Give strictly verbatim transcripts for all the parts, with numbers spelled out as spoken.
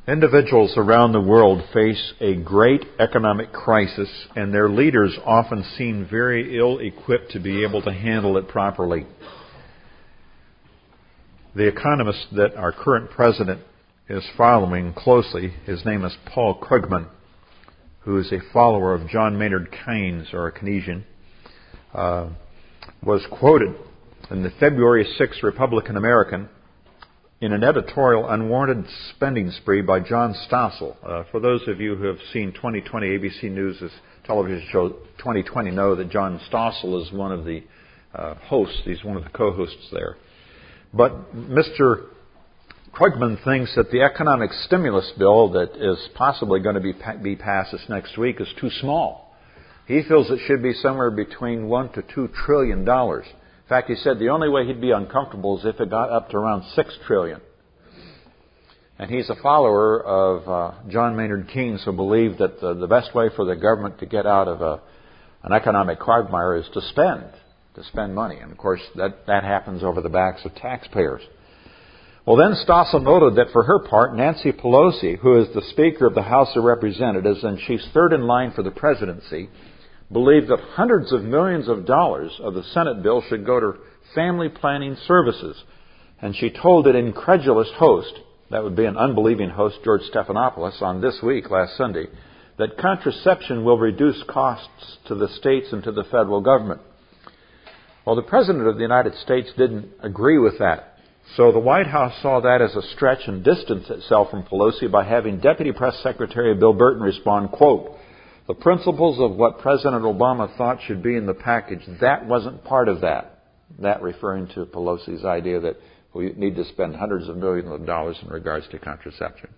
Individuals around the world face a great economic crisis, and their leaders often seem very ill-equipped to be able to handle it properly. The economist that our current president is following closely, his name is Paul Krugman, who is a follower of John Maynard Keynes, or a Keynesian, uh, was quoted in the February sixth Republican American in an editorial unwarranted spending spree by John Stossel. Uh, for those of you who have seen twenty twenty A B C News' television show twenty twenty know that John Stossel is one of the uh, hosts. He's one of the co-hosts there. But Mister Krugman thinks that the economic stimulus bill that is possibly going to be, be passed this next week is too small. He feels it should be somewhere between one to two trillion dollars. In fact, he said the only way he'd be uncomfortable is if it got up to around six trillion. And he's a follower of uh, John Maynard Keynes, who believed that the, the best way for the government to get out of a, an economic quagmire is to spend, to spend money. And of course, that, that happens over the backs of taxpayers. Well, then Stossel noted that for her part, Nancy Pelosi, who is the Speaker of the House of Representatives, and she's third in line for the presidency, believed that hundreds of millions of dollars of the Senate bill should go to family planning services. And she told an incredulous host, that would be an unbelieving host, George Stephanopoulos, on This Week last Sunday, that contraception will reduce costs to the states and to the federal government. Well, the President of the United States didn't agree with that. So the White House saw that as a stretch and distanced itself from Pelosi by having Deputy Press Secretary Bill Burton respond, quote, "The principles of what President Obama thought should be in the package, that wasn't part of that." That referring to Pelosi's idea that we need to spend hundreds of millions of dollars in regards to contraception.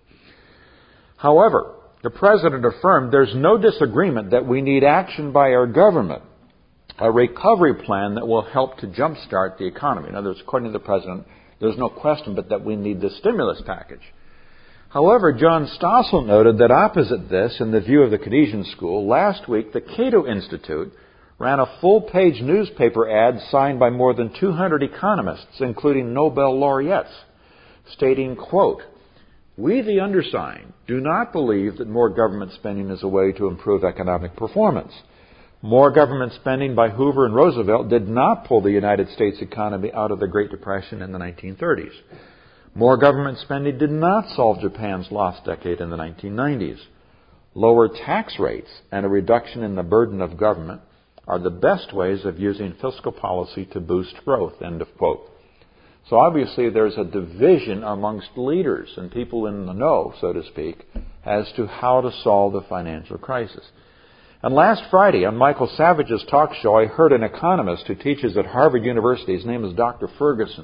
However, the President affirmed there's no disagreement that we need action by our government, a recovery plan that will help to jumpstart the economy. In other words, according to the President, there's no question but that we need this stimulus package. However, John Stossel noted that opposite this, in the view of the Keynesian school, last week the Cato Institute ran a full-page newspaper ad signed by more than two hundred economists, including Nobel laureates, stating, quote, "We, the undersigned, do not believe that more government spending is a way to improve economic performance. More government spending by Hoover and Roosevelt did not pull the United States economy out of the Great Depression in the nineteen thirties. More government spending did not solve Japan's lost decade in the nineteen nineties. Lower tax rates and a reduction in the burden of government are the best ways of using fiscal policy to boost growth," end of quote. So obviously there's a division amongst leaders and people in the know, so to speak, as to how to solve the financial crisis. And last Friday on Michael Savage's talk show, I heard an economist who teaches at Harvard University. His name is Doctor Ferguson.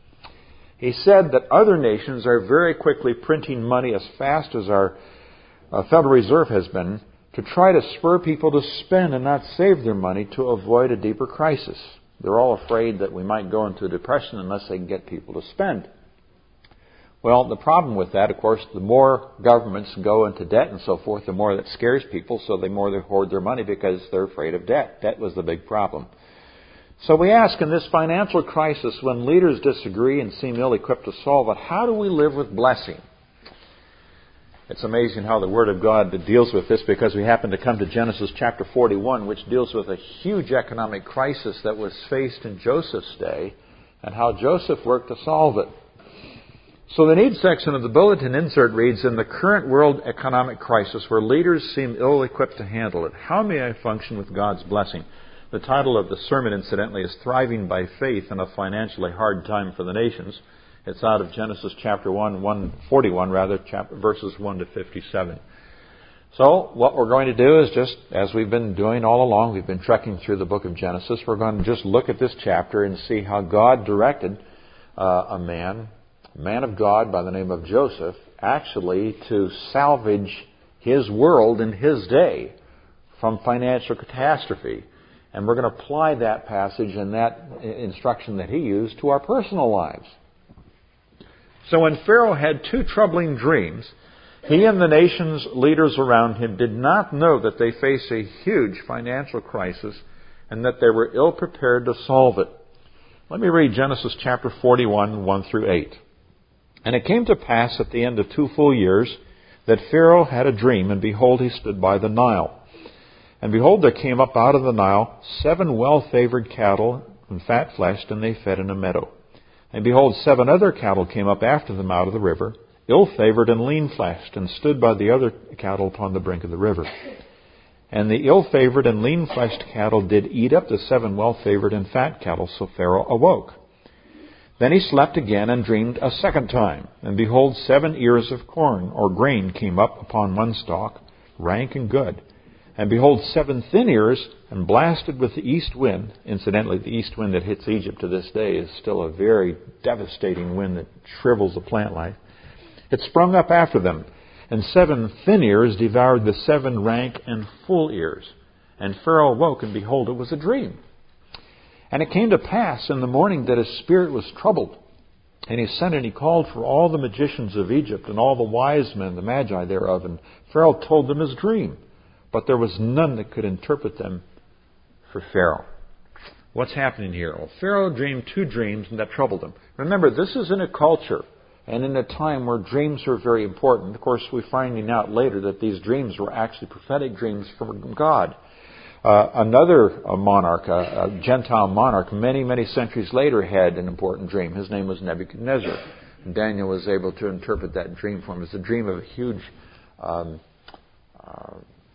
He said that other nations are very quickly printing money as fast as our uh, Federal Reserve has been to try to spur people to spend and not save their money to avoid a deeper crisis. They're all afraid that we might go into a depression unless they can get people to spend. Well, the problem with that, of course, the more governments go into debt and so forth, the more that scares people, so the more they hoard their money because they're afraid of debt. Debt was the big problem. So we ask, in this financial crisis, when leaders disagree and seem ill-equipped to solve it, how do we live with blessing? It's amazing how the Word of God deals with this, because we happen to come to Genesis chapter forty-one, which deals with a huge economic crisis that was faced in Joseph's day and how Joseph worked to solve it. So the needs section of the bulletin insert reads, "In the current world economic crisis where leaders seem ill-equipped to handle it, how may I function with God's blessing?" The title of the sermon, incidentally, is "Thriving by Faith in a Financially Hard Time for the Nations." It's out of Genesis chapter one, one forty-one, rather, chapter, verses one to fifty-seven. So what we're going to do is just, as we've been doing all along, we've been trekking through the book of Genesis, we're going to just look at this chapter and see how God directed uh, a man, a man of God by the name of Joseph, actually to salvage his world in his day from financial catastrophe. And we're going to apply that passage and that instruction that he used to our personal lives. So when Pharaoh had two troubling dreams, he and the nation's leaders around him did not know that they faced a huge financial crisis and that they were ill-prepared to solve it. Let me read Genesis chapter forty-one, one through eight. "And it came to pass at the end of two full years, that Pharaoh had a dream, and behold, he stood by the Nile. And behold, there came up out of the Nile seven well-favored cattle and fat-fleshed, and they fed in a meadow. And behold, seven other cattle came up after them out of the river, ill-favored and lean-fleshed, and stood by the other cattle upon the brink of the river. And the ill-favored and lean-fleshed cattle did eat up the seven well-favored and fat cattle, so Pharaoh awoke. Then he slept again and dreamed a second time. And behold, seven ears of corn or grain came up upon one stalk, rank and good. And behold, seven thin ears, and blasted with the east wind. Incidentally, the east wind that hits Egypt to this day is still a very devastating wind that shrivels the plant life. It sprung up after them, and seven thin ears devoured the seven rank and full ears. And Pharaoh awoke, and behold, it was a dream. And it came to pass in the morning that his spirit was troubled. And he sent and he called for all the magicians of Egypt, and all the wise men, the magi thereof. And Pharaoh told them his dream. But there was none that could interpret them for Pharaoh. What's happening here? Well, Pharaoh dreamed two dreams, and that troubled him. Remember, this is in a culture and in a time where dreams are very important. Of course, we're finding out later that these dreams were actually prophetic dreams from God. Uh, another uh, monarch, uh, a Gentile monarch, many, many centuries later had an important dream. His name was Nebuchadnezzar. And Daniel was able to interpret that dream for him. It's a dream of a huge um, uh,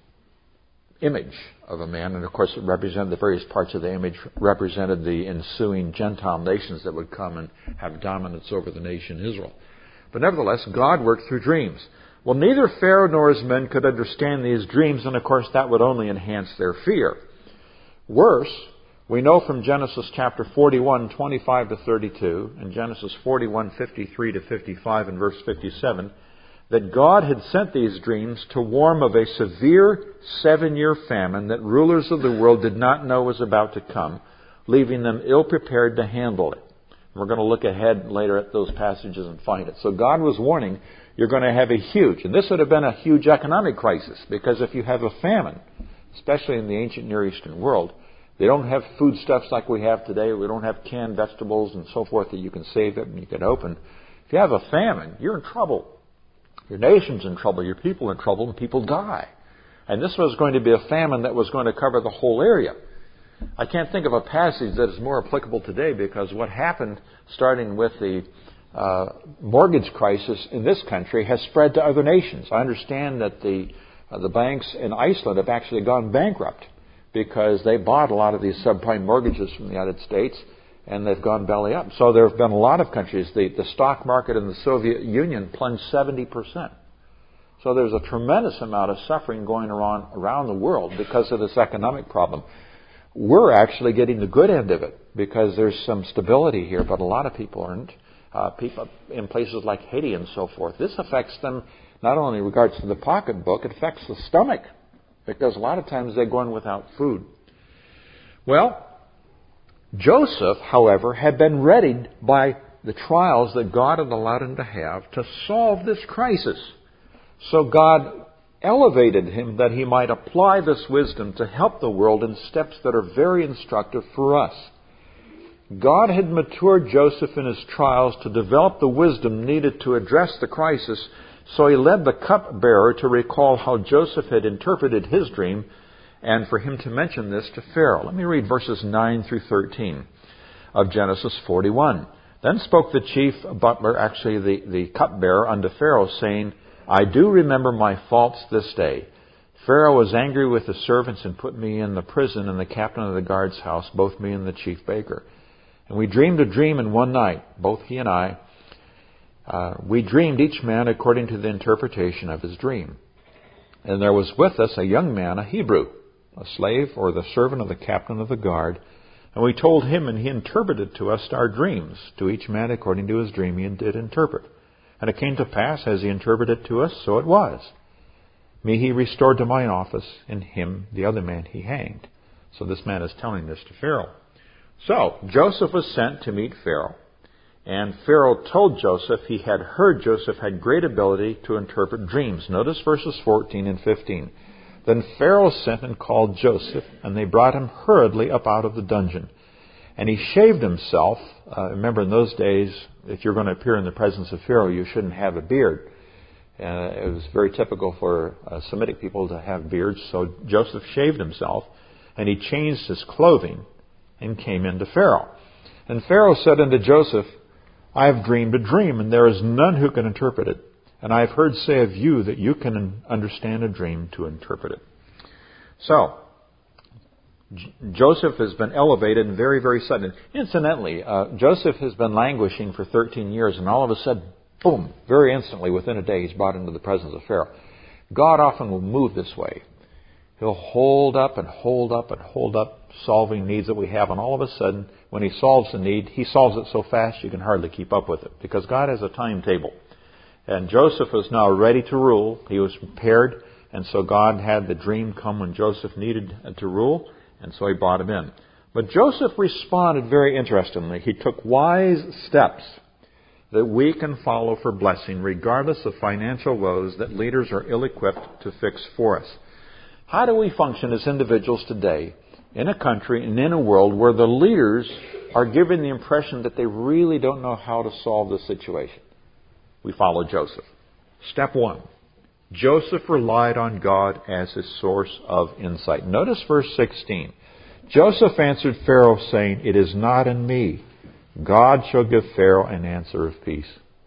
image of a man, and of course it represented the various parts of the image, represented the ensuing Gentile nations that would come and have dominance over the nation Israel. But nevertheless, God worked through dreams. Well, neither Pharaoh nor his men could understand these dreams, and of course that would only enhance their fear. Worse, we know from Genesis chapter forty-one, twenty-five to thirty-two, and Genesis forty-one, fifty-three to fifty-five, and verse fifty-seven, that God had sent these dreams to warn of a severe seven-year famine that rulers of the world did not know was about to come, leaving them ill-prepared to handle it. We're going to look ahead later at those passages and find it. So God was warning, you're going to have a huge, and this would have been a huge economic crisis, because if you have a famine, especially in the ancient Near Eastern world, they don't have foodstuffs like we have today. We don't have canned vegetables and so forth that you can save it and you can open. If you have a famine, you're in trouble. Your nation's in trouble, your people are in trouble, and people die. And this was going to be a famine that was going to cover the whole area. I can't think of a passage that is more applicable today, because what happened starting with the uh, mortgage crisis in this country has spread to other nations. I understand that the uh, the banks in Iceland have actually gone bankrupt because they bought a lot of these subprime mortgages from the United States, and they've gone belly up. So there have been a lot of countries. The, the stock market in the Soviet Union plunged seventy percent. So there's a tremendous amount of suffering going around around the world because of this economic problem. We're actually getting the good end of it because there's some stability here, but a lot of people aren't. Uh, people in places like Haiti and so forth. This affects them not only in regards to the pocketbook, it affects the stomach, because a lot of times they're going without food. Well, Joseph, however, had been readied by the trials that God had allowed him to have to solve this crisis. So God elevated him that he might apply this wisdom to help the world in steps that are very instructive for us. God had matured Joseph in his trials to develop the wisdom needed to address the crisis, so he led the cupbearer to recall how Joseph had interpreted his dream, and for him to mention this to Pharaoh. Let me read verses nine through thirteen of Genesis forty-one. Then spoke the chief butler, actually the, the cupbearer, unto Pharaoh, saying, I do remember my faults this day. Pharaoh was angry with the servants and put me in the prison in the captain of the guard's house, both me and the chief baker. And we dreamed a dream in one night, both he and I. Uh, we dreamed each man according to the interpretation of his dream. And there was with us a young man, a Hebrew, a slave or the servant of the captain of the guard. And we told him, and he interpreted to us our dreams. To each man according to his dream he did interpret. And it came to pass, as he interpreted to us, so it was. Me he restored to mine office, and him, the other man, he hanged. So this man is telling this to Pharaoh. So Joseph was sent to meet Pharaoh. And Pharaoh told Joseph he had heard Joseph had great ability to interpret dreams. Notice verses fourteen and fifteen. Then Pharaoh sent and called Joseph, and they brought him hurriedly up out of the dungeon. And he shaved himself. Uh, remember, in those days, if you're going to appear in the presence of Pharaoh, you shouldn't have a beard. Uh, it was very typical for uh, Semitic people to have beards, so Joseph shaved himself, and he changed his clothing and came into Pharaoh. And Pharaoh said unto Joseph, I have dreamed a dream, and there is none who can interpret it. And I have heard say of you that you can understand a dream to interpret it. So, J- Joseph has been elevated and very, very sudden. Incidentally, uh, Joseph has been languishing for thirteen years, and all of a sudden, boom, very instantly, within a day, he's brought into the presence of Pharaoh. God often will move this way. He'll hold up and hold up and hold up solving needs that we have, and all of a sudden, when he solves the need, he solves it so fast you can hardly keep up with it, because God has a timetable. And Joseph was now ready to rule. He was prepared, and so God had the dream come when Joseph needed to rule, and so he brought him in. But Joseph responded very interestingly. He took wise steps that we can follow for blessing, regardless of financial woes that leaders are ill-equipped to fix for us. How do we function as individuals today in a country and in a world where the leaders are given the impression that they really don't know how to solve the situation? We follow Joseph. Step one, Joseph relied on God as his source of insight. Notice verse sixteen. Joseph answered Pharaoh, saying, It is not in me. God shall give Pharaoh an answer of peace.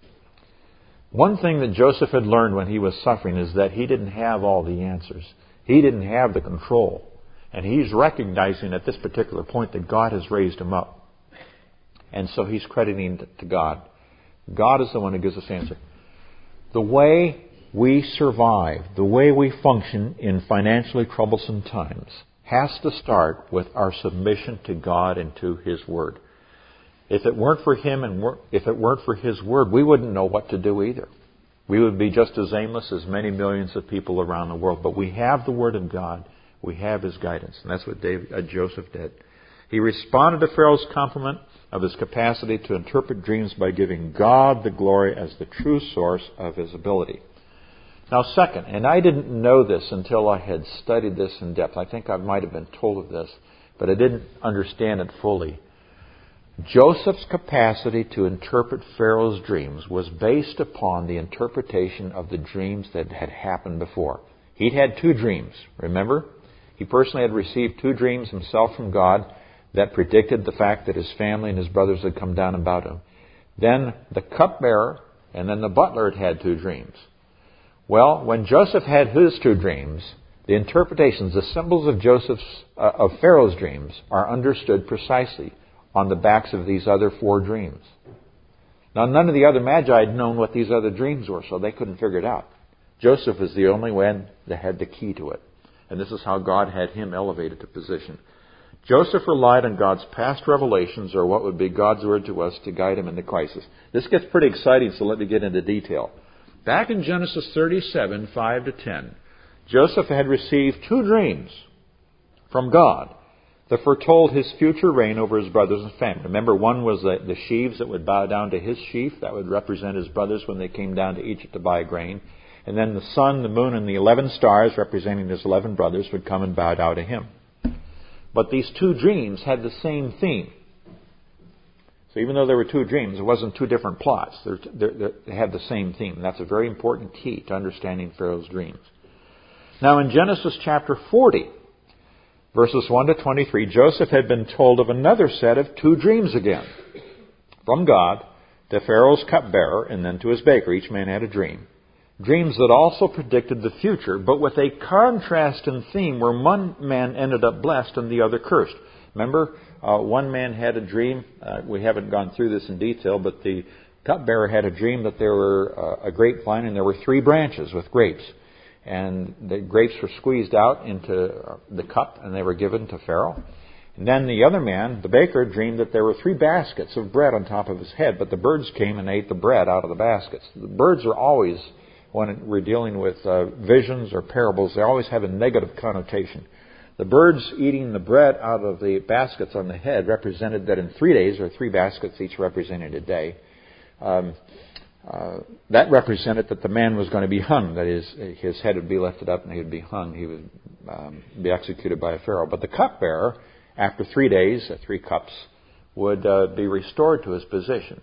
One thing that Joseph had learned when he was suffering is that he didn't have all the answers. He didn't have the control. And he's recognizing at this particular point that God has raised him up. And so he's crediting it to God. God is the one who gives us answer. The way we survive, the way we function in financially troublesome times, has to start with our submission to God and to His Word. If it weren't for Him and if it weren't for His Word, we wouldn't know what to do either. We would be just as aimless as many millions of people around the world. But we have the Word of God. We have His guidance. And that's what David, uh, Joseph did. He responded to Pharaoh's compliment of his capacity to interpret dreams by giving God the glory as the true source of his ability. Now, second, and I didn't know this until I had studied this in depth. I think I might have been told of this, but I didn't understand it fully. Joseph's capacity to interpret Pharaoh's dreams was based upon the interpretation of the dreams that had happened before. He'd had two dreams, remember? He personally had received two dreams himself from God that predicted the fact that his family and his brothers had come down about him. Then the cupbearer and then the butler had had two dreams. Well, when Joseph had his two dreams, the interpretations, the symbols of Joseph's uh, of Pharaoh's dreams are understood precisely on the backs of these other four dreams. Now, none of the other magi had known what these other dreams were, so they couldn't figure it out. Joseph is the only one that had the key to it. And this is how God had him elevated to position. Joseph relied on God's past revelations, or what would be God's word to us, to guide him in the crisis. This gets pretty exciting, so let me get into detail. Back in Genesis thirty-seven, five to ten, Joseph had received two dreams from God that foretold his future reign over his brothers and family. Remember, one was the, the sheaves that would bow down to his sheaf. That would represent his brothers when they came down to Egypt to buy grain. And then the sun, the moon, and the eleven stars, representing his eleven brothers, would come and bow down to him. But these two dreams had the same theme. So even though there were two dreams, it wasn't two different plots. They're, they're, they had the same theme. And that's a very important key to understanding Pharaoh's dreams. Now in Genesis chapter forty, verses one to twenty-three, Joseph had been told of another set of two dreams again. From God to Pharaoh's cupbearer and then to his baker. Each man had a dream. Dreams that also predicted the future, but with a contrast in theme where one man ended up blessed and the other cursed. Remember, uh, one man had a dream. Uh, we haven't gone through this in detail, but the cupbearer had a dream that there were uh, a grapevine and there were three branches with grapes. And the grapes were squeezed out into the cup and they were given to Pharaoh. And then the other man, the baker, dreamed that there were three baskets of bread on top of his head, but the birds came and ate the bread out of the baskets. The birds are always, when we're dealing with uh, visions or parables, they always have a negative connotation. The birds eating the bread out of the baskets on the head represented that in three days, or three baskets each represented a day, um, uh, that represented that the man was going to be hung. That is, his head would be lifted up and he would be hung. He would um, be executed by a pharaoh. But the cupbearer, after three days, uh, three cups, would uh, be restored to his position.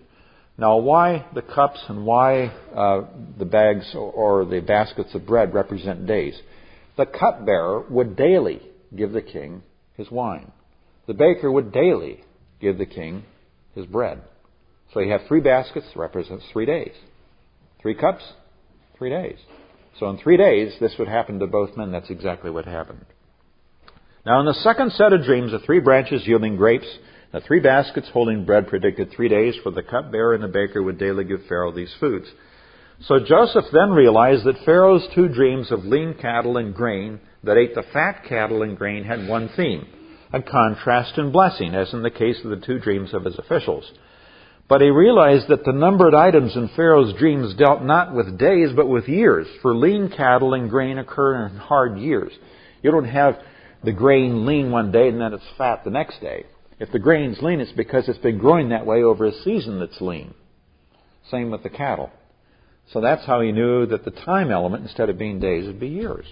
Now, why the cups and why uh, the bags or, or the baskets of bread represent days? The cupbearer would daily give the king his wine. The baker would daily give the king his bread. So you have three baskets, represents three days. Three cups, three days. So in three days, this would happen to both men. That's exactly what happened. Now in the second set of dreams, the three branches yielding grapes, the three baskets holding bread predicted three days, for the cupbearer and the baker would daily give Pharaoh these foods. So Joseph then realized that Pharaoh's two dreams of lean cattle and grain that ate the fat cattle and grain had one theme, a contrast and blessing, as in the case of the two dreams of his officials. But he realized that the numbered items in Pharaoh's dreams dealt not with days, but with years, for lean cattle and grain occur in hard years. You don't have the grain lean one day and then it's fat the next day. If the grain's lean, it's because it's been growing that way over a season that's lean. Same with the cattle. So that's how he knew that the time element, instead of being days, would be years.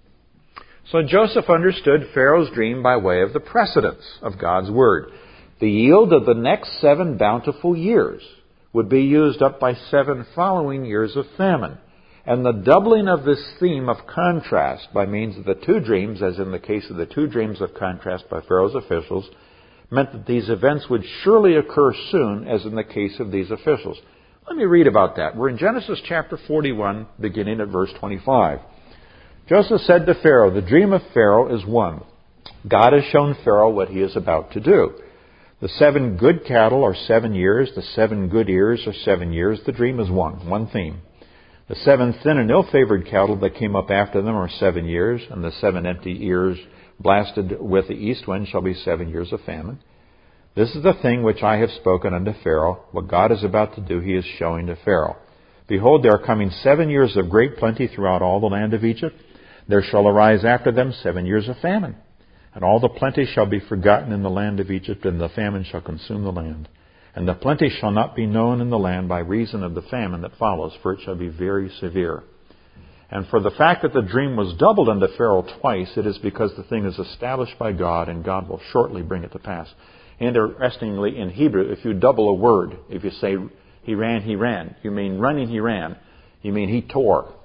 So Joseph understood Pharaoh's dream by way of the precedence of God's Word. The yield of the next seven bountiful years would be used up by seven following years of famine. And the doubling of this theme of contrast by means of the two dreams, as in the case of the two dreams of contrast by Pharaoh's officials, meant that these events would surely occur soon, as in the case of these officials. Let me read about that. We're in Genesis chapter forty-one, beginning at verse twenty-five. Joseph said to Pharaoh, "The dream of Pharaoh is one. God has shown Pharaoh what he is about to do. The seven good cattle are seven years. The seven good ears are seven years. The dream is one, one theme. The seven thin and ill-favored cattle that came up after them are seven years, and the seven empty ears blasted with the east wind shall be seven years of famine. This is the thing which I have spoken unto Pharaoh. What God is about to do, he is showing to Pharaoh. Behold, there are coming seven years of great plenty throughout all the land of Egypt. There shall arise after them seven years of famine. And all the plenty shall be forgotten in the land of Egypt, and the famine shall consume the land. And the plenty shall not be known in the land by reason of the famine that follows, for it shall be very severe. And for the fact that the dream was doubled unto Pharaoh twice, it is because the thing is established by God, and God will shortly bring it to pass." Interestingly, in Hebrew, if you double a word, if you say, he ran, he ran, you mean running, he ran, you mean he tore.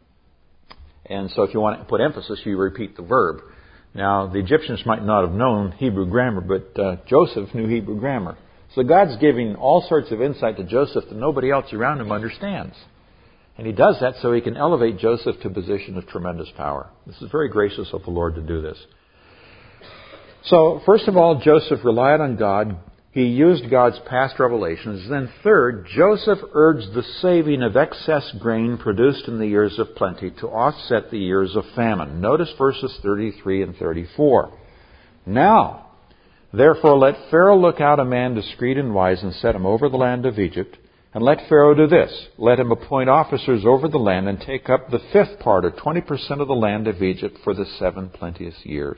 And so if you want to put emphasis, you repeat the verb. Now, the Egyptians might not have known Hebrew grammar, but uh, Joseph knew Hebrew grammar. So God's giving all sorts of insight to Joseph that nobody else around him understands. And he does that so he can elevate Joseph to a position of tremendous power. This is very gracious of the Lord to do this. So, first of all, Joseph relied on God. He used God's past revelations. Then third, Joseph urged the saving of excess grain produced in the years of plenty to offset the years of famine. Notice verses thirty-three and thirty-four. Now, therefore, let Pharaoh look out a man discreet and wise and set him over the land of Egypt. And let Pharaoh do this. Let him appoint officers over the land and take up the fifth part or twenty percent of the land of Egypt for the seven plenteous years.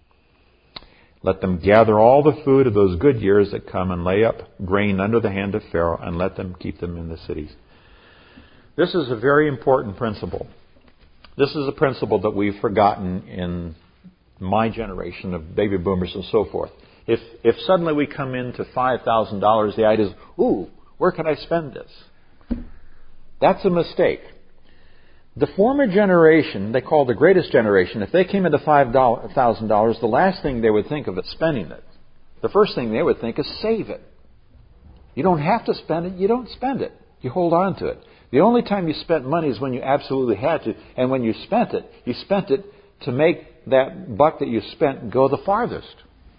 Let them gather all the food of those good years that come and lay up grain under the hand of Pharaoh, and let them keep them in the cities. This is a very important principle. This is a principle that we've forgotten in my generation of baby boomers and so forth. If if suddenly we come into five thousand dollars, the idea is, ooh, where can I spend this? That's a mistake. The former generation, they call the greatest generation, if they came into five thousand dollars, the last thing they would think of is spending it. The first thing they would think is save it. You don't have to spend it, you don't spend it. You hold on to it. The only time you spent money is when you absolutely had to, and when you spent it, you spent it to make that buck that you spent go the farthest.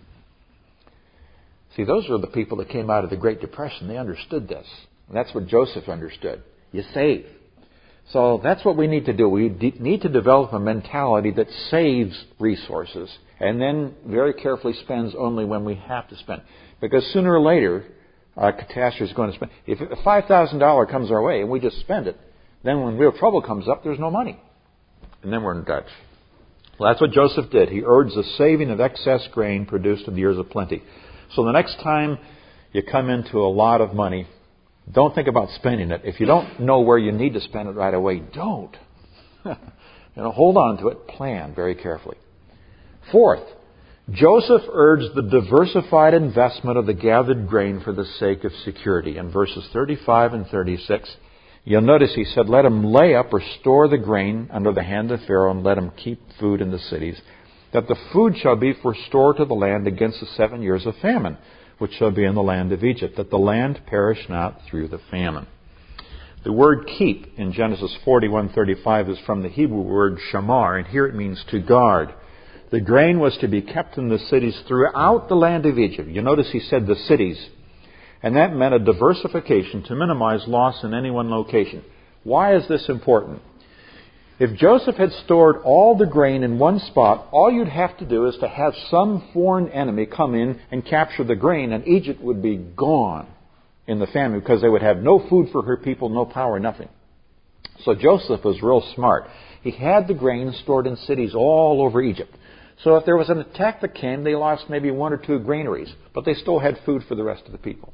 See, those were the people that came out of the Great Depression. They understood this. And that's what Joseph understood. You save. So that's what we need to do. We de- need to develop a mentality that saves resources and then very carefully spends only when we have to spend. Because sooner or later, a catastrophe is going to spend. If five thousand dollars comes our way and we just spend it, then when real trouble comes up, there's no money. And then we're in Dutch. Well, that's what Joseph did. He urged the saving of excess grain produced in the years of plenty. So the next time you come into a lot of money, don't think about spending it. If you don't know where you need to spend it right away, don't. you know, hold on to it. Plan very carefully. Fourth, Joseph urged the diversified investment of the gathered grain for the sake of security. In verses thirty-five and thirty-six, you'll notice he said, let him lay up or store the grain under the hand of Pharaoh, and let him keep food in the cities, that the food shall be for store to the land against the seven years of famine, which shall be in the land of Egypt, that the land perish not through the famine. The word keep in Genesis forty-one thirty-five is from the Hebrew word shamar, and here it means to guard. The grain was to be kept in the cities throughout the land of Egypt. You notice he said the cities. And that meant a diversification to minimize loss in any one location. Why is this important? If Joseph had stored all the grain in one spot, all you'd have to do is to have some foreign enemy come in and capture the grain, and Egypt would be gone in the famine because they would have no food for her people, no power, nothing. So Joseph was real smart. He had the grain stored in cities all over Egypt. So if there was an attack that came, they lost maybe one or two granaries, but they still had food for the rest of the people.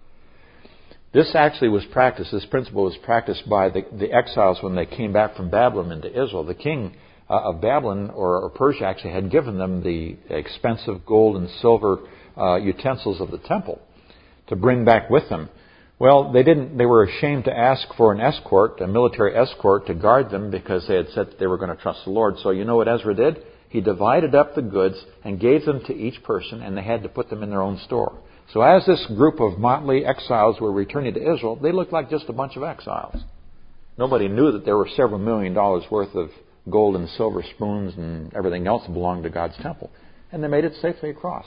This actually was practiced, this principle was practiced by the, the exiles when they came back from Babylon into Israel. The king uh, of Babylon or, or Persia actually had given them the expensive gold and silver uh, utensils of the temple to bring back with them. Well, they didn't. They were ashamed to ask for an escort, a military escort, to guard them because they had said that they were going to trust the Lord. So you know what Ezra did? He divided up the goods and gave them to each person, and they had to put them in their own store. So as this group of motley exiles were returning to Israel, they looked like just a bunch of exiles. Nobody knew that there were several million dollars worth of gold and silver spoons and everything else that belonged to God's temple. And they made it safely across.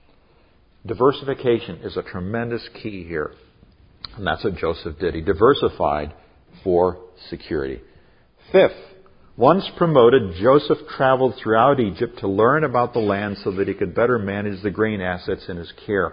Diversification is a tremendous key here. And that's what Joseph did. He diversified for security. Fifth, once promoted, Joseph traveled throughout Egypt to learn about the land so that he could better manage the grain assets in his care.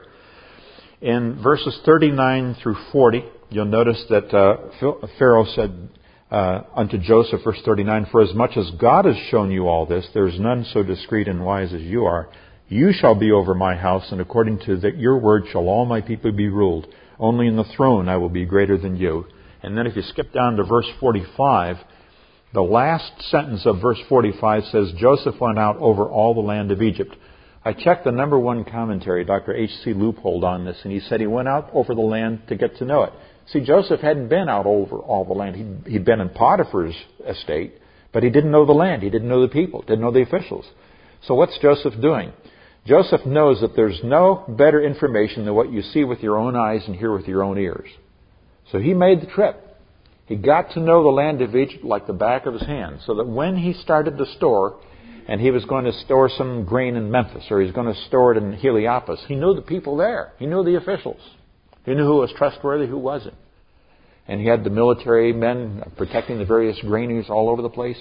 In verses thirty-nine through forty, you'll notice that uh, Pharaoh said uh, unto Joseph, verse thirty-nine, for as much as God has shown you all this, there is none so discreet and wise as you are. You shall be over my house, and according to the, your word shall all my people be ruled. Only in the throne I will be greater than you. And then if you skip down to verse forty-five, the last sentence of verse forty-five says, Joseph went out over all the land of Egypt. I checked the number one commentary, Doctor H C Leupold, on this, and he said he went out over the land to get to know it. See, Joseph hadn't been out over all the land. He'd, he'd been in Potiphar's estate, but he didn't know the land. He didn't know the people, didn't know the officials. So what's Joseph doing? Joseph knows that there's no better information than what you see with your own eyes and hear with your own ears. So he made the trip. He got to know the land of Egypt like the back of his hand, so that when he started to store, and he was going to store some grain in Memphis, or he was going to store it in Heliopolis, he knew the people there. He knew the officials. He knew who was trustworthy, who wasn't. And he had the military men protecting the various granaries all over the place.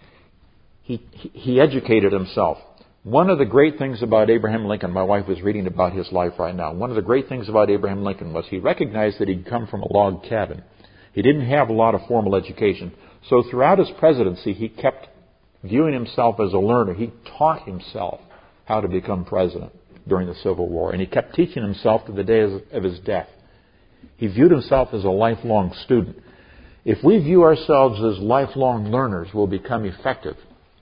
He, he, he educated himself. One of the great things about Abraham Lincoln, my wife was reading about his life right now, one of the great things about Abraham Lincoln was he recognized that he'd come from a log cabin. He didn't have a lot of formal education. So throughout his presidency, he kept viewing himself as a learner. He taught himself how to become president during the Civil War, and he kept teaching himself to the day of his death. He viewed himself as a lifelong student. If we view ourselves as lifelong learners, we'll become effective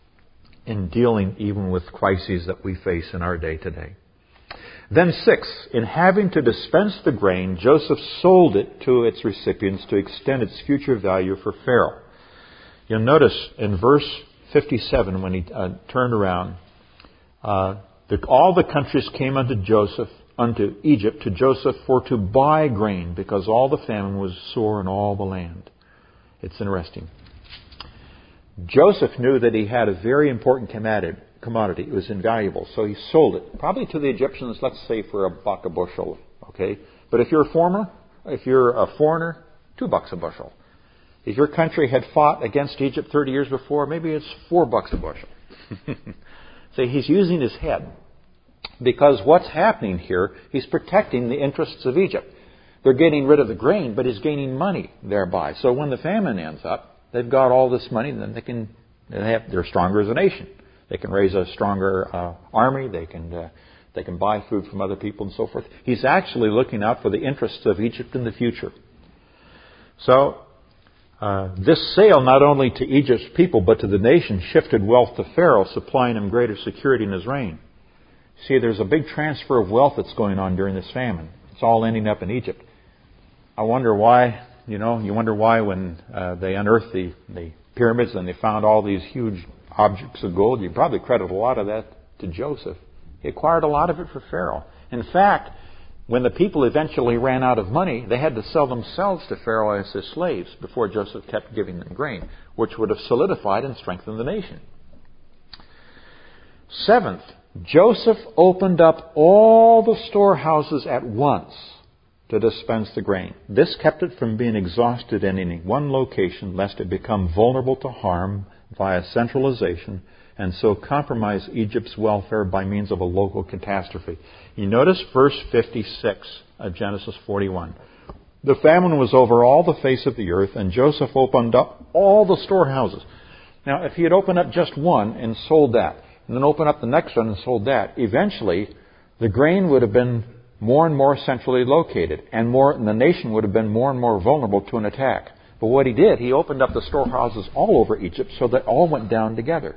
in dealing even with crises that we face in our day today. Then six, in having to dispense the grain, Joseph sold it to its recipients to extend its future value for Pharaoh. You'll notice in verse fifty-seven, when he uh, turned around, uh, the, all the countries came unto Joseph, unto Egypt, to Joseph for to buy grain, because all the famine was sore in all the land. It's interesting. Joseph knew that he had a very important commodity. It was invaluable, so he sold it, probably to the Egyptians, let's say for a buck a bushel. Okay, but if you're a foreigner, if you're a foreigner, two bucks a bushel. If your country had fought against Egypt thirty years before, maybe it's four bucks a bushel. See, he's using his head. Because what's happening here, he's protecting the interests of Egypt. They're getting rid of the grain, but he's gaining money thereby. So when the famine ends up, they've got all this money, then they can, they have, they're stronger as a nation. They can raise a stronger uh, army. They can, uh, they can buy food from other people and so forth. He's actually looking out for the interests of Egypt in the future. So, Uh, this sale, not only to Egypt's people, but to the nation, shifted wealth to Pharaoh, supplying him greater security in his reign. See, there's a big transfer of wealth that's going on during this famine. It's all ending up in Egypt. I wonder why, you know, you wonder why when uh, they unearthed the, the pyramids and they found all these huge objects of gold, you probably credit a lot of that to Joseph. He acquired a lot of it for Pharaoh. In fact, when the people eventually ran out of money, they had to sell themselves to Pharaoh as his slaves before Joseph kept giving them grain, which would have solidified and strengthened the nation. Seventh, Joseph opened up all the storehouses at once to dispense the grain. This kept it from being exhausted in any one location, lest it become vulnerable to harm via centralization, and so compromise Egypt's welfare by means of a local catastrophe. You notice verse fifty-six of Genesis forty-one. The famine was over all the face of the earth, and Joseph opened up all the storehouses. Now, if he had opened up just one and sold that, and then opened up the next one and sold that, eventually the grain would have been more and more centrally located, and more, and the nation would have been more and more vulnerable to an attack. But what he did, he opened up the storehouses all over Egypt so that all went down together.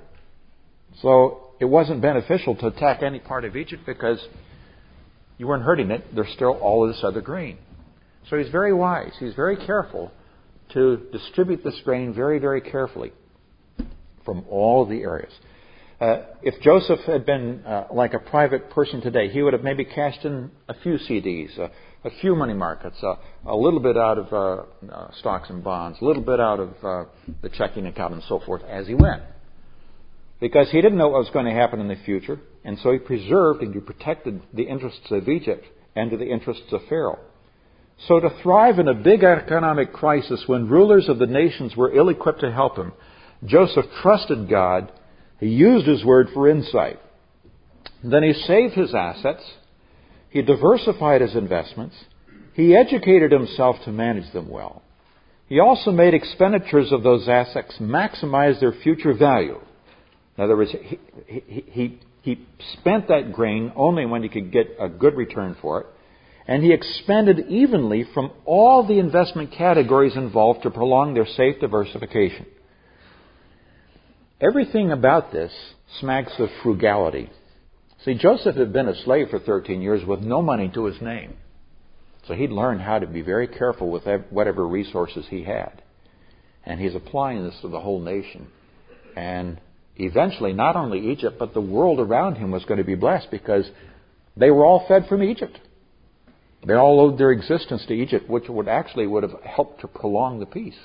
So it wasn't beneficial to attack any part of Egypt because you weren't hurting it. There's still all of this other grain. So he's very wise. He's very careful to distribute this grain very, very carefully from all the areas. Uh, if Joseph had been uh, like a private person today, he would have maybe cashed in a few C Ds, uh, a few money markets, uh, a little bit out of uh, uh, stocks and bonds, a little bit out of uh, the checking account and so forth as he went. Because he didn't know what was going to happen in the future, and so he preserved and he protected the interests of Egypt and to the interests of Pharaoh. So to thrive in a big economic crisis when rulers of the nations were ill-equipped to help him, Joseph trusted God. He used his word for insight. Then he saved his assets. He diversified his investments. He educated himself to manage them well. He also made expenditures of those assets maximize their future value. In other words, he, he, he, he spent that grain only when he could get a good return for it. And he expended evenly from all the investment categories involved to prolong their safe diversification. Everything about this smacks of frugality. See, Joseph had been a slave for thirteen years with no money to his name. So he'd learned how to be very careful with whatever resources he had. And he's applying this to the whole nation. And eventually, not only Egypt, but the world around him was going to be blessed because they were all fed from Egypt. They all owed their existence to Egypt, which would actually would have helped to prolong the peace.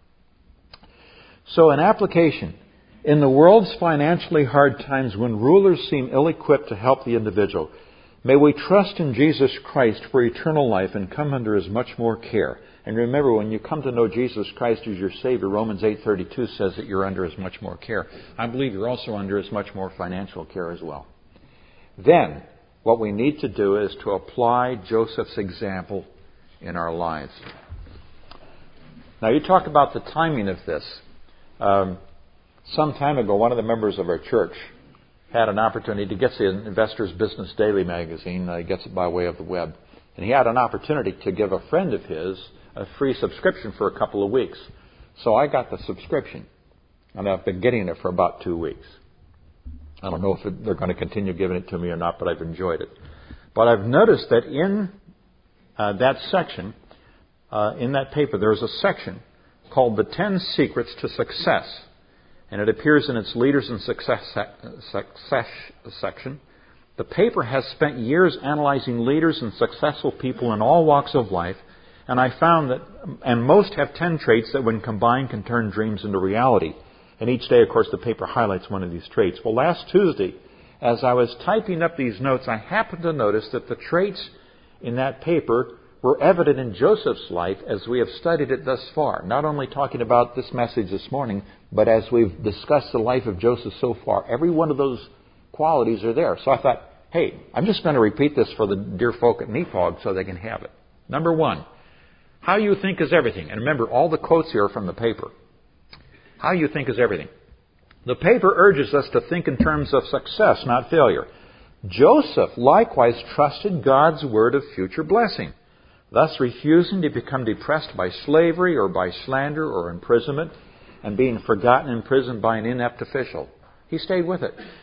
So, an application. In the world's financially hard times when rulers seem ill-equipped to help the individual, may we trust in Jesus Christ for eternal life and come under His much more care. And remember, when you come to know Jesus Christ as your Savior, Romans eight thirty-two says that you're under His much more care. I believe you're also under His much more financial care as well. Then, what we need to do is to apply Joseph's example in our lives. Now, you talk about the timing of this. Um, some time ago, one of the members of our church had an opportunity to get the Investor's Business Daily magazine. Uh, he gets it by way of the web. And he had an opportunity to give a friend of his a free subscription for a couple of weeks. So I got the subscription. And I've been getting it for about two weeks. I don't know if it, they're going to continue giving it to me or not, but I've enjoyed it. But I've noticed that in uh, that section, uh, in that paper, there's a section called The Ten Secrets to Success. And it appears in its Leaders in Success, success section. The paper has spent years analyzing leaders and successful people in all walks of life, and I found that, and most have ten traits that when combined can turn dreams into reality. And each day, of course, the paper highlights one of these traits. Well, last Tuesday, as I was typing up these notes, I happened to notice that the traits in that paper were evident in Joseph's life as we have studied it thus far. Not only talking about this message this morning, but as we've discussed the life of Joseph so far, every one of those qualities are there. So I thought, hey, I'm just going to repeat this for the dear folk at Nepog so they can have it. Number one, how you think is everything. And remember, all the quotes here are from the paper. How you think is everything. The paper urges us to think in terms of success, not failure. Joseph likewise trusted God's word of future blessing, thus refusing to become depressed by slavery or by slander or imprisonment and being forgotten in prison by an inept official. He stayed with it.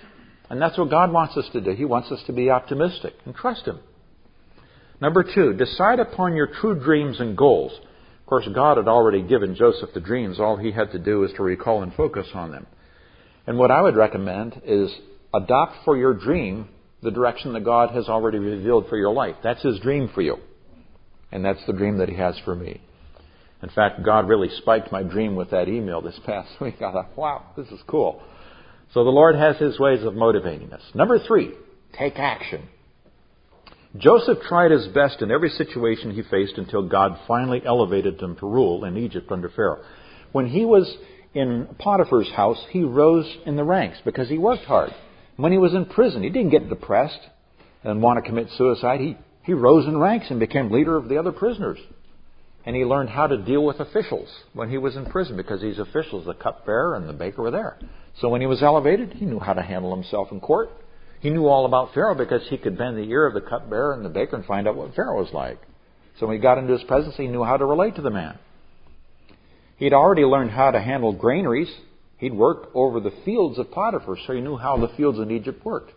And that's what God wants us to do. He wants us to be optimistic and trust Him. Number two, decide upon your true dreams and goals. Of course, God had already given Joseph the dreams. All he had to do was to recall and focus on them. And what I would recommend is adopt for your dream the direction that God has already revealed for your life. That's His dream for you. And that's the dream that He has for me. In fact, God really spiked my dream with that email this past week. I thought, wow, this is cool. So the Lord has His ways of motivating us. Number three, take action. Joseph tried his best in every situation he faced until God finally elevated him to rule in Egypt under Pharaoh. When he was in Potiphar's house, he rose in the ranks because he worked hard. When he was in prison, he didn't get depressed and want to commit suicide. He, he rose in ranks and became leader of the other prisoners. And he learned how to deal with officials when he was in prison because these officials, the cupbearer and the baker, were there. So when he was elevated, he knew how to handle himself in court. He knew all about Pharaoh because he could bend the ear of the cupbearer and the baker and find out what Pharaoh was like. So when he got into his presence, he knew how to relate to the man. He'd already learned how to handle granaries. He'd worked over the fields of Potiphar, so he knew how the fields in Egypt worked.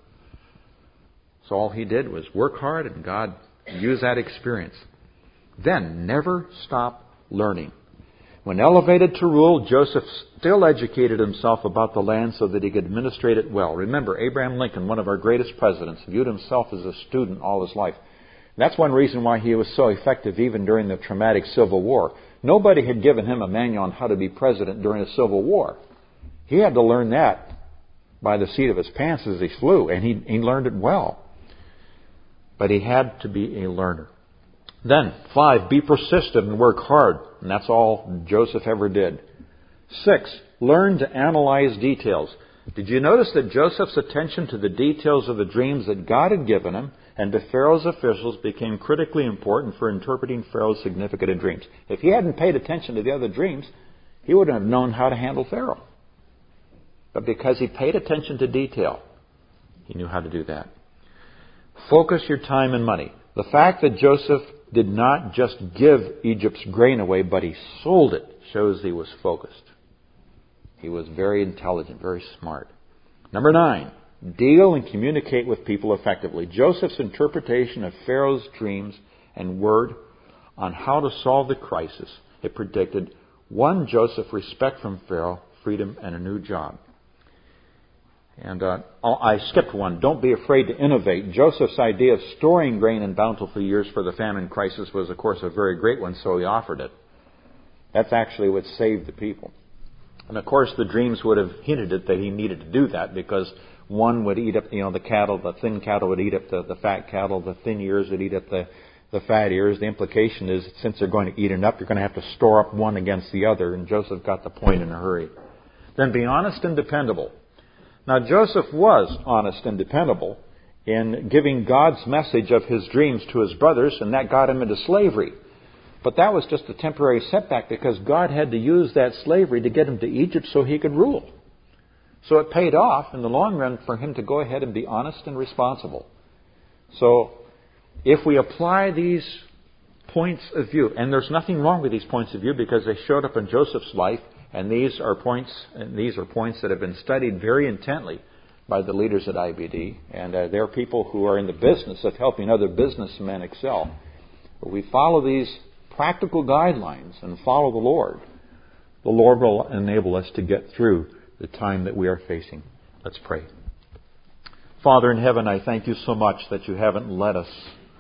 So all he did was work hard, and God used that experience. Then, never stop learning. When elevated to rule, Joseph still educated himself about the land so that he could administrate it well. Remember, Abraham Lincoln, one of our greatest presidents, viewed himself as a student all his life. That's one reason why he was so effective even during the traumatic Civil War. Nobody had given him a manual on how to be president during a Civil War. He had to learn that by the seat of his pants as he flew, and he, he learned it well. But he had to be a learner. Then, five, be persistent and work hard. And that's all Joseph ever did. Six, learn to analyze details. Did you notice that Joseph's attention to the details of the dreams that God had given him and to Pharaoh's officials became critically important for interpreting Pharaoh's significant dreams? If he hadn't paid attention to the other dreams, he wouldn't have known how to handle Pharaoh. But because he paid attention to detail, he knew how to do that. Focus your time and money. The fact that Joseph did not just give Egypt's grain away, but he sold it, shows he was focused. He was very intelligent, very smart. Number nine, deal and communicate with people effectively. Joseph's interpretation of Pharaoh's dreams and word on how to solve the crisis, it predicted, won Joseph respect from Pharaoh, freedom, and a new job. And uh, I skipped one. Don't be afraid to innovate. Joseph's idea of storing grain in bountiful years for the famine crisis was, of course, a very great one, so he offered it. That's actually what saved the people. And, of course, the dreams would have hinted at that he needed to do that because one would eat up, you know, the cattle, the thin cattle would eat up the, the fat cattle, the thin ears would eat up the, the fat ears. The implication is since they're going to eat it up, you're going to have to store up one against the other, and Joseph got the point in a hurry. Then be honest and dependable. Now, Joseph was honest and dependable in giving God's message of his dreams to his brothers, and that got him into slavery. But that was just a temporary setback because God had to use that slavery to get him to Egypt so he could rule. So it paid off in the long run for him to go ahead and be honest and responsible. So if we apply these points of view, and there's nothing wrong with these points of view because they showed up in Joseph's life, and these are points, and these are points that have been studied very intently by the leaders at I B D, and uh, they're people who are in the business of helping other businessmen excel. But we follow these practical guidelines and follow the Lord. The Lord will enable us to get through the time that we are facing. Let's pray. Father in heaven, I thank you so much that you haven't let us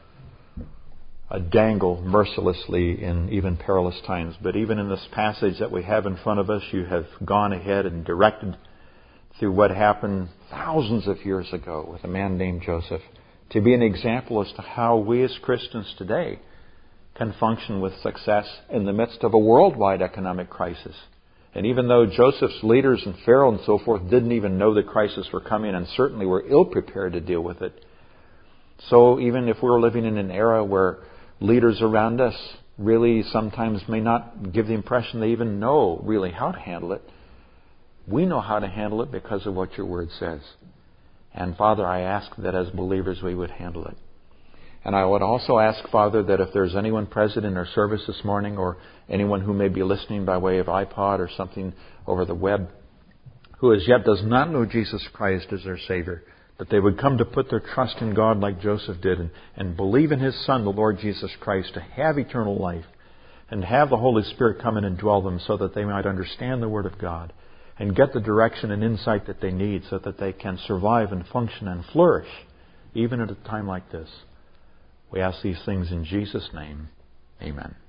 uh, dangle mercilessly in even perilous times. But even in this passage that we have in front of us, you have gone ahead and directed through what happened thousands of years ago with a man named Joseph to be an example as to how we as Christians today can function with success in the midst of a worldwide economic crisis. And even though Joseph's leaders and Pharaoh and so forth didn't even know the crisis were coming and certainly were ill-prepared to deal with it, so even if we're living in an era where leaders around us really sometimes may not give the impression they even know really how to handle it, we know how to handle it because of what your word says. And Father, I ask that as believers we would handle it. And I would also ask, Father, that if there's anyone present in our service this morning or anyone who may be listening by way of iPod or something over the web who as yet does not know Jesus Christ as their Savior, that they would come to put their trust in God like Joseph did and, and believe in His Son, the Lord Jesus Christ, to have eternal life and have the Holy Spirit come in and dwell them so that they might understand the Word of God and get the direction and insight that they need so that they can survive and function and flourish even at a time like this. We ask these things in Jesus' name. Amen.